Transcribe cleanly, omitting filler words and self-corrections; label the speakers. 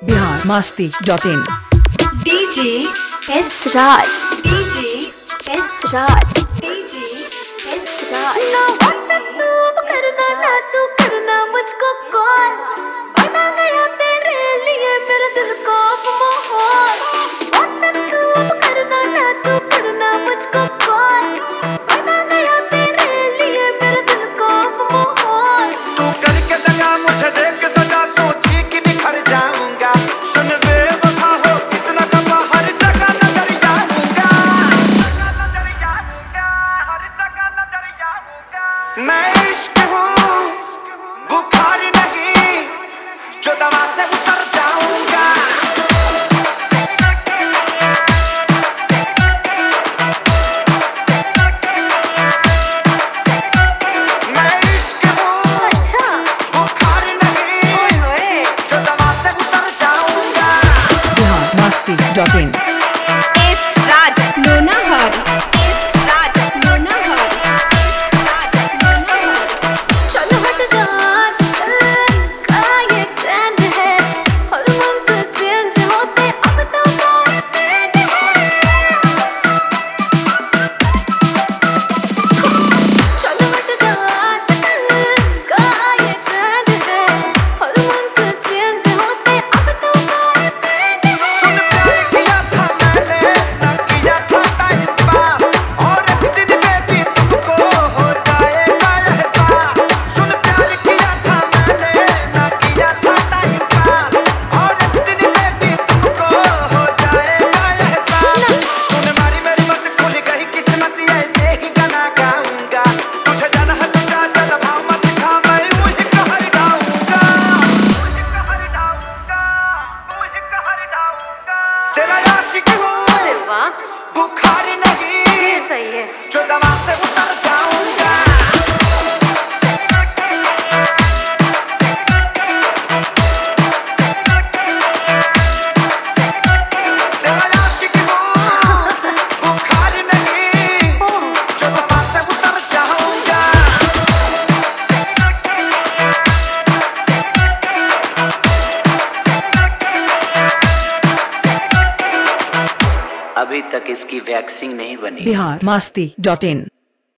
Speaker 1: biharmasti.in
Speaker 2: DJ
Speaker 3: S Raj,
Speaker 2: DJ
Speaker 3: S Raj,
Speaker 2: DJ
Speaker 3: S Raj।
Speaker 2: ना WhatsApp तू करना ना तू करना मुझको कॉल बना गया तेरे लिए मेरे दिल को माहौल। WhatsApp तू करना ना तू करना मुझको कॉल बना गया तेरे लिए मेरे दिल को माहौल।
Speaker 4: तू करके दगा मुझे देख सजा सोची कि बिखर जाऊंगा। सुन बेवफा हो कितना दफा हर जगह नजर आऊंगा, हर जगह नजर आऊंगा। मैं इश्क हूँ बुखार नहीं जो दवा से उतर जाऊंगा। मैं इश्क हूँ
Speaker 2: अच्छा
Speaker 4: बुखार नहीं
Speaker 2: ओए
Speaker 4: जो दवा से उतर जाऊंगा।
Speaker 1: biharmasti.in
Speaker 2: S Raj Nonahar S Raj Nonahar S Raj Nonahar। चलो हट जा आजकल का ये ट्रेंड है हर मंथ चेंज होते अब तो बॉयफ्रेंड है। चलो हट जा आजकल का ये ट्रेंड है हर मंथ चेंज होते अब तो बॉयफ्रेंड है।
Speaker 4: सुन प्यार किया था मैंने न किया था टाइम पास, और एक दिन बेबी तुमको हो जाएगा एहसास। सुन प्यार किया था मैंने न किया था टाइम पास, और एक दिन बेबी तुमको हो जाएगा एहसास। तूने मारी मेरी मत खुल गई किस्मत ऐसे ही गाना गाऊंगा। तुझे जाना है तो जा ज्यादा भाव मत खा मैं मुझे कहर डाऊंगा, मुझे कहर डाऊंगा, मुझे कहर डाऊंगा। तेरा आशिक हूँ
Speaker 2: अरे वाह
Speaker 4: बुखार नहीं
Speaker 2: ये सही है।
Speaker 4: जो दवा से उतर जाऊंगा। तेरा आशिक हूँ बुखार नहीं जो दवा से उतर जाऊंगा। अभी तक इसकी वैक्सीन नहीं बनी।
Speaker 1: biharmasti.in